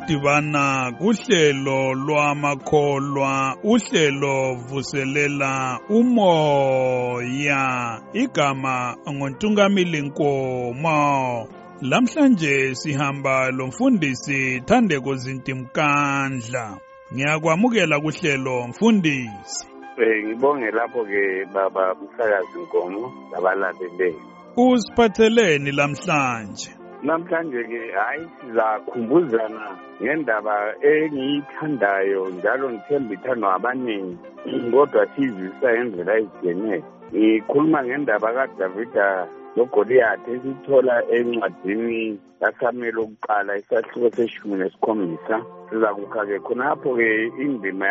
Siyadibana kuhlelo lwamakholwa, uhlelo vuselela umoya, igama ngoNtungamili Nkomo. Lamhlanje sihamba lomfundisi Thandeko Zintimkandla. Ngiyakwamukela kuhlelo mfundisi. Ngibonge lapho ke baba Msakazi Nkomo labalaleli. Usiphatheleni lamhlanje? Namhlanje ke sizakhumbuzana ngendaba engiyithandayo njalo ngithemba ithandwa abaningi kodwa sizisa ngendlela ezitshiyeneyo. Ngikhuluma ngendaba kaDavida loGoliathi esithola encwadini kaSamuel okuqala isahluko se-17. Sizakukha ke khonapho ke indima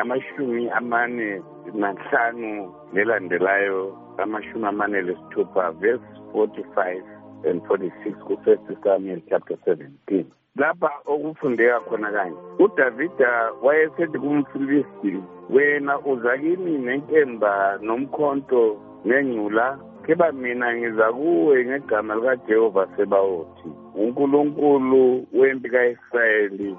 yama-45 nelandelayo ama-46 verse 45 and 46 ku-1 Samuel chapter 17. Lapha okufundeka khona kanje, uDavida wayesethi kumfilisti, wena uza kimi nenkemba nomkhonto nengcula, keba mina ngiza kuwe ngegama likaJehova Sebawothi, uNkulunkulu wempi ka-Israyeli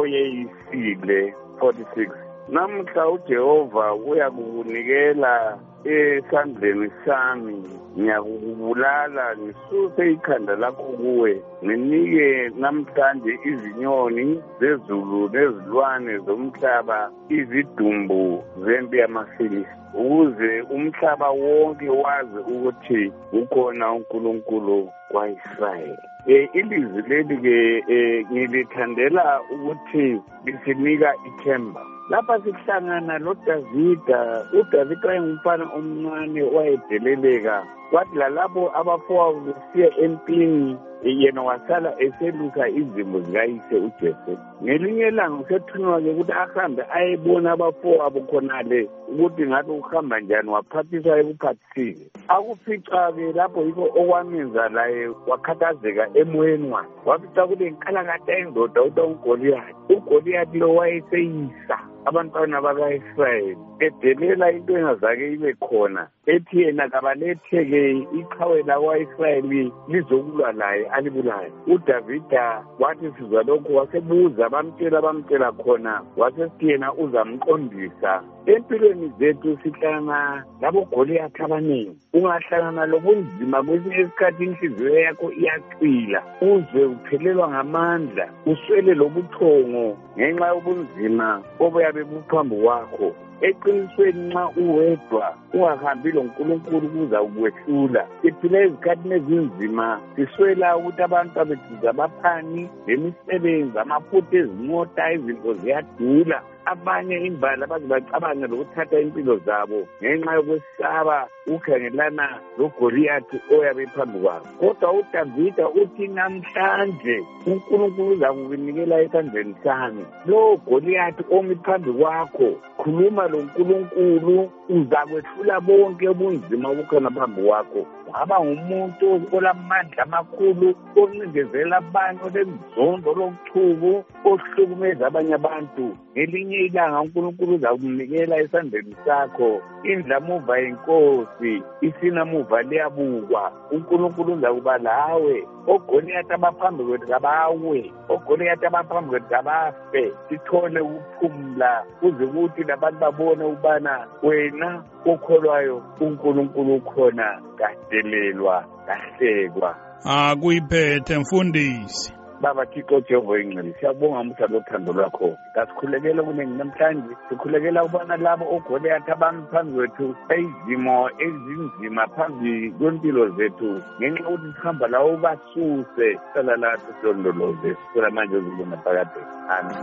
oyeyisile. 46. Namuhla uJehova uyakukunikela esandleni sami, ngiyakubulala ngisuse ikhanda lakho kuwe, nginike namhlanje izinyoni zezulu nezilwane zomhlaba, izidumbu zempi yamaFilisti, ukuze umhlaba wonke wazi ukuthi ukhona uNkulunkulu kwa-Israyeli. Ilizwi leli ke ngilithandela ukuthi lisinika ithemba. Lapha sihlangana loDavida. UDavida wayengumfana omncane owayedeleleka, kwathi lalabo abafowabo besiya empini yena wasala eselusa izimvu zikayise uJese. Ngelinye ilanga usethunywa-ke ukuthi ahambe ayebona abafowabo khonale ukuthi ngabe uhamba njani, waphathiswa ekuphathisile. Akufica-ke lapho yikho okwamenza laye wakhathazeka emoyeni wakhe. Wafica kule nkalakatha yendoda uthiwa uGoliathi. uGoliathi lo wayeseyisa abantwana baka-Israyeli, edelela into engazake ibe khona, ethi yena kabalethe-ke iqhawe lakwa-Israyeli lizokulwa laye alibulaye. uDavida wathi sizwa lokhu wasebuza, bamtshela khona, wasesithi yena uzamqondisa. Empilweni zethu sihlangana laboGoliathi abaningi. Ungahlangana lobunzima kwesinye isikhathi inhliziyo yakho iyacwila, uzwe uphelelwa ngamandla, uswele lobuthongo ngenxa yobunzima obuyabe buphambi kwakho. Eqinisweni nxa uwedwa ungahambi loNkulunkulu kuza ukwehlula. Siphila ezikhathini ezinzima, siswela ukuthi abantu abethu abaphani lemisebenzi, amafutha ezimota, izinto ziyadula. Abanye imbala baze bacabange lokuthatha impilo zabo ngenxa yokwesaba ukukhangelana loGoliathi oyabe phambi kwabo. Kodwa uDavida uthi namhlanje uNkulunkulu uza kukunikela esandleni sami. Lo Goliathi omi phambi kwakho, khuluma loNkulunkulu, uzakwehlula bonke ubunzima obukhona phambi kwakho. Waba ngumuntu olamandla amakhulu, oncindezela abantu, olenzondo lobuchuku, ohlukumeza abanye abantu. Ngelinye ilanga uNkulunkulu uzakunikela esandleni sakho. Indlamuva yenkosi, isinamuva liyabukwa. uNkulunkulu uzakuba lawe. oGoliathi abaphambi kwethu kabawe, oGoliathi abaphambi kwethu kabafe. Sithole ukuphumula kuze kuthi labantu babone ubana wena okholwayo uNkulunkulu ukhona, kadelelwa, kahlekwa. Kuyiphethe mfundisi. Baba Thixo Jehova ingcwele, siyabonga umusa lothando lwakho. Kasikhulekela kuningi namhlanje, sikhulekela ukubona labo oGoliathi abami phambi kwethu izimo ezinzima phambi kwempilo zethu, ngenxa yokuthi sihamba lawo ubasuse. Sala lathi silondoloze, sicela manje uzibona phakade. Amen.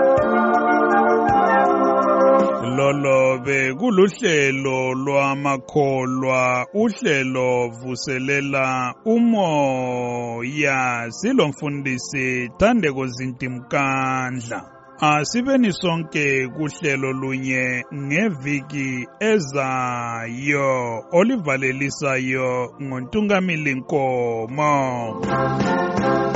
Lolo bekuluhlelo lwamakholwa, uhlelo vuselela umoya, silomfundisi Thandeko Zintimkandla. Asibeni sonke kuhlelo lunye ngeviki ezayo olivalelisayo ngoNtungamili Nkomo.